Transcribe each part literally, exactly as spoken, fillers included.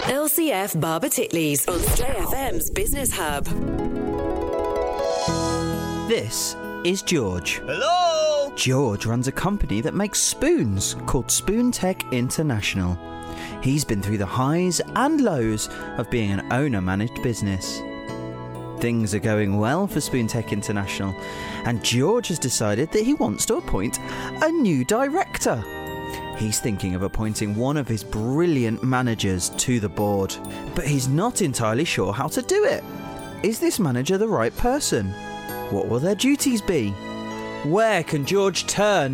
L C F Barber Titleys on Stray F M's Business Hub. This is George. Hello! George runs a company that makes spoons called Spoon Tech International. He's been through the highs and lows of being an owner-managed business. Things are going well for Spoon Tech International, and George has decided that he wants to appoint a new director. He's thinking of appointing one of his brilliant managers to the board, but he's not entirely sure how to do it. Is this manager the right person? What will their duties be? Where can George turn?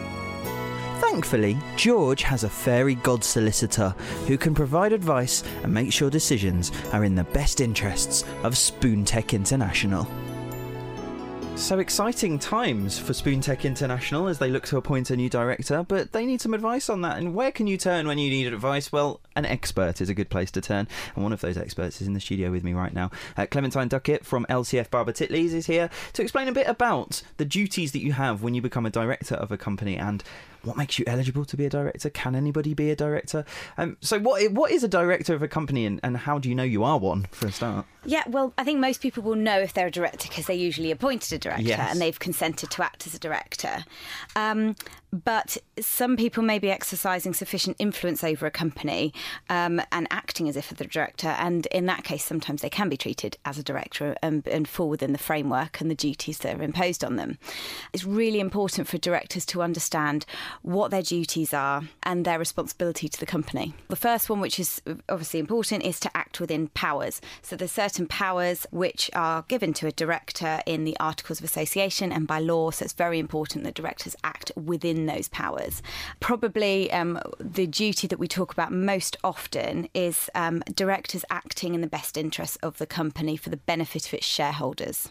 Thankfully, George has a fairy god solicitor who can provide advice and make sure decisions are in the best interests of Spoon Tech International. So exciting times for Spoon Tech International as they look to appoint a new director, but they need some advice on that. And where can you turn when you need advice? Well, an expert is a good place to turn, and one of those experts is in the studio with me right now. Uh, Clementine Duckett from L C F Barber Titleys is here to explain a bit about the duties that you have when you become a director of a company and what makes you eligible to be a director. Can anybody be a director? Um, so what what is a director of a company, and, and how do you know you are one, for a start? Yeah, well, I think most people will know if they're a director because they usually appointed a director Yes. and they've consented to act as a director. Um, but some people may be exercising sufficient influence over a company um, and acting as if they're the director. And in that case, sometimes they can be treated as a director and, and fall within the framework and the duties that are imposed on them. It's really important for directors to understand what their duties are and their responsibility to the company. The first one, which is obviously important, is to act within powers. So there's certain powers which are given to a director in the Articles of Association and by law, so it's very important that directors act within those powers. Probably um, the duty that we talk about most often is um, directors acting in the best interests of the company for the benefit of its shareholders.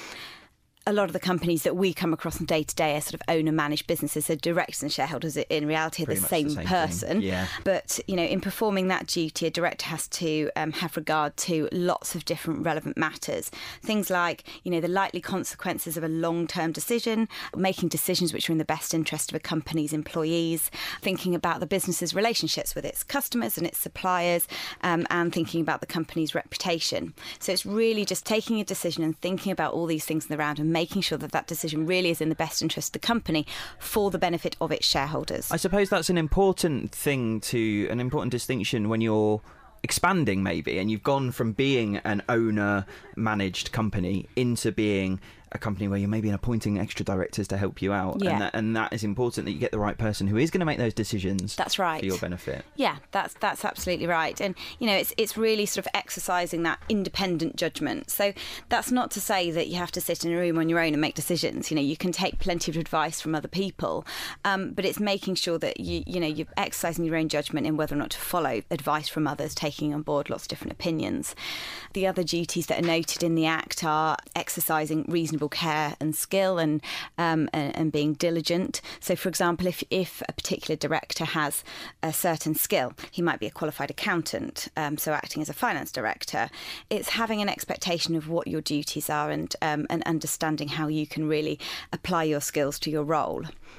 A lot of the companies that we come across on day to day are sort of owner-managed businesses. So directors and shareholders in reality are the same, the same person. Yeah. But, you know, in performing that duty, a director has to um, have regard to lots of different relevant matters. Things like, you know, the likely consequences of a long-term decision, making decisions which are in the best interest of a company's employees, thinking about the business's relationships with its customers and its suppliers, um, and thinking about the company's reputation. So it's really just taking a decision and thinking about all these things in the round and making sure that that decision really is in the best interest of the company for the benefit of its shareholders. I suppose that's an important thing to, an important distinction when you're expanding maybe, and you've gone from being an owner-managed company into being a company where you're maybe appointing extra directors to help you out. Yeah. And, that, and that is important, that you get the right person who is going to make those decisions. That's right. For your benefit. Yeah, that's that's absolutely right. And, you know, it's it's really sort of exercising that independent judgment. So that's not to say that you have to sit in a room on your own and make decisions. You know, you can take plenty of advice from other people, um, but it's making sure that, you you know, you're exercising your own judgment in whether or not to follow advice from others, taking on board lots of different opinions. The other duties that are noted in the Act are exercising reasonable care and skill and, um, and and being diligent. So, for example, if if a particular director has a certain skill, he might be a qualified accountant, um, so acting as a finance director, it's having an expectation of what your duties are and um, and understanding how you can really apply your skills to your role.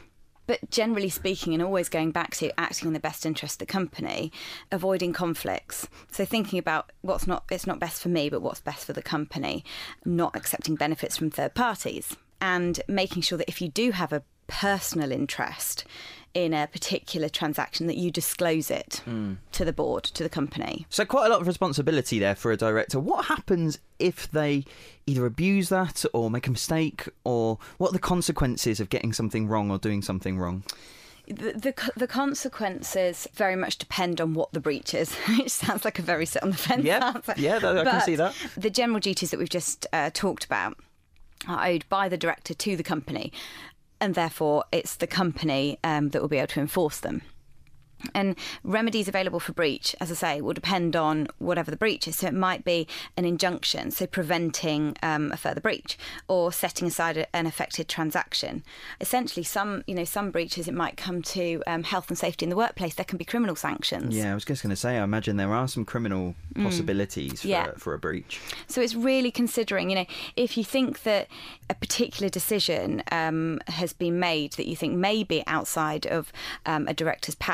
But generally speaking, and always going back to acting in the best interest of the company, avoiding conflicts. So thinking about what's not, it's not best for me, but what's best for the company, not accepting benefits from third parties, and making sure that if you do have a personal interest in a particular transaction, that you disclose it mm. to the board, to the company. So quite a lot of responsibility there for a director. What happens if they either abuse that or make a mistake, or what are the consequences of getting something wrong or doing something wrong? The, the the consequences very much depend on what the breach is, which sounds like a very sit on the fence yeah, answer. Yeah, I but can see that. The general duties that we've just uh, talked about are owed by the director to the company, and therefore it's the company um, that will be able to enforce them. And remedies available for breach, as I say, will depend on whatever the breach is. So it might be an injunction, so preventing um, a further breach, or setting aside an affected transaction. Essentially, some you know some breaches, it might come to um, health and safety in the workplace. There can be criminal sanctions. Yeah, I was just going to say, I imagine there are some criminal possibilities mm. for, yeah. for a breach. So it's really considering, you know, if you think that a particular decision um, has been made that you think may be outside of um, a director's powers or in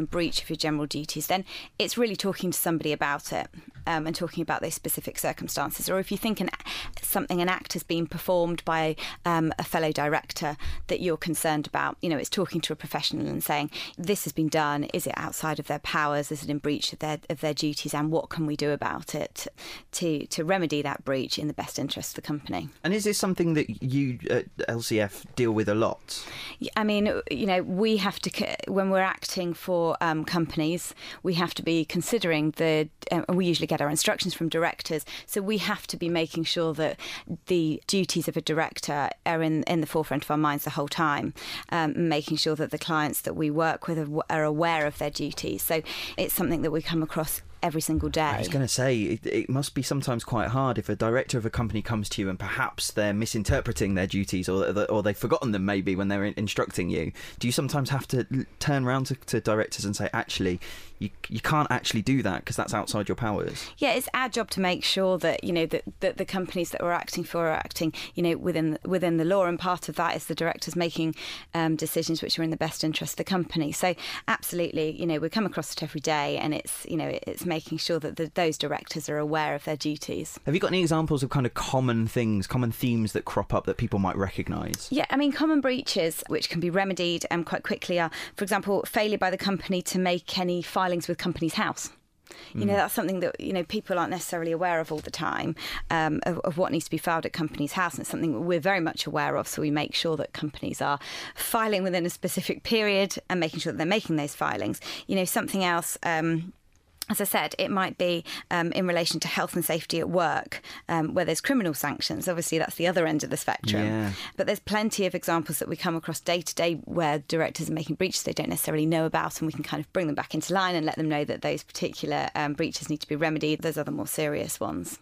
breach of your general duties, then it's really talking to somebody about it um, and talking about those specific circumstances. Or if you think an, something, an act has been performed by um, a fellow director that you're concerned about, you know, it's talking to a professional and saying, this has been done, is it outside of their powers, is it in breach of their of their duties, and what can we do about it to, to remedy that breach in the best interest of the company. And is this something that you at L C F deal with a lot? I mean, you know, we have to, when we're acting for um, companies, we have to be considering the, uh, we usually get our instructions from directors, so we have to be making sure that the duties of a director are in, in the forefront of our minds the whole time, um, making sure that the clients that we work with are, are aware of their duties. So it's something that we come across every single day. I was going to say, it, it must be sometimes quite hard if a director of a company comes to you and perhaps they're misinterpreting their duties, or or they've forgotten them maybe when they're instructing you. Do you sometimes have to turn around to, to directors and say, actually, you you can't actually do that because that's outside your powers? Yeah, it's our job to make sure that, you know, that, that the companies that we're acting for are acting, you know, within within the law, and part of that is the directors making um, decisions which are in the best interest of the company. So absolutely, you know, we come across it every day, and it's, you know, it's making sure that the, those directors are aware of their duties. Have you got any examples of kind of common things, common themes that crop up that people might recognise? Yeah, I mean, common breaches which can be remedied um, quite quickly are, for example, failure by the company to make any filings with Companies House. You know, that's something that, you know, people aren't necessarily aware of all the time, um, of, of what needs to be filed at Companies House, and it's something that we're very much aware of, so we make sure that companies are filing within a specific period and making sure that they're making those filings. You know, something else... Um, As I said, it might be um, in relation to health and safety at work, um, where there's criminal sanctions. Obviously, that's the other end of the spectrum. Yeah. But there's plenty of examples that we come across day to day where directors are making breaches they don't necessarily know about, and we can kind of bring them back into line and let them know that those particular um, breaches need to be remedied. There's other more serious ones.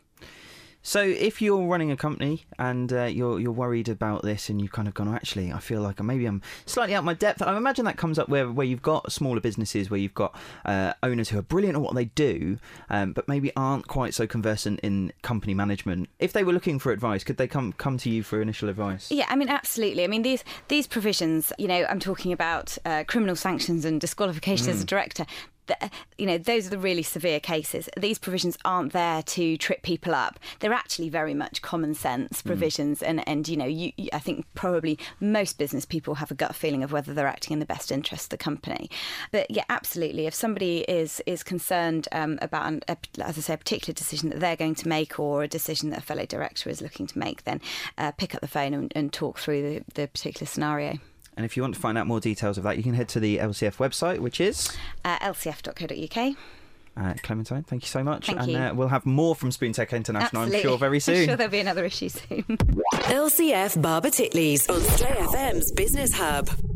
So if you're running a company and uh, you're you're worried about this, and you've kind of gone, oh, actually, I feel like maybe I'm slightly out of my depth. I imagine that comes up where, where you've got smaller businesses, where you've got uh, owners who are brilliant at what they do, um, but maybe aren't quite so conversant in company management. If they were looking for advice, could they come come to you for initial advice? Yeah, I mean, absolutely. I mean, these these provisions, you know, I'm talking about uh, criminal sanctions and disqualification mm. as a director. The, you know, those are the really severe cases. These provisions aren't there to trip people up. They're actually very much common sense provisions, mm. and, and you know, you, you, I think probably most business people have a gut feeling of whether they're acting in the best interest of the company. But yeah, absolutely. If somebody is is concerned um, about, an, a, as I say, a particular decision that they're going to make, or a decision that a fellow director is looking to make, then uh, pick up the phone and, and talk through the, the particular scenario. And if you want to find out more details of that, you can head to the L C F website, which is... Uh, L C F dot co dot U K. Uh, Clementine, thank you so much. Thank and you. Uh, we'll have more from Spoontech International, Absolutely. I'm sure, very soon. I'm sure there'll be another issue soon. L C F Barber Titleys on Stray F M's Business Hub.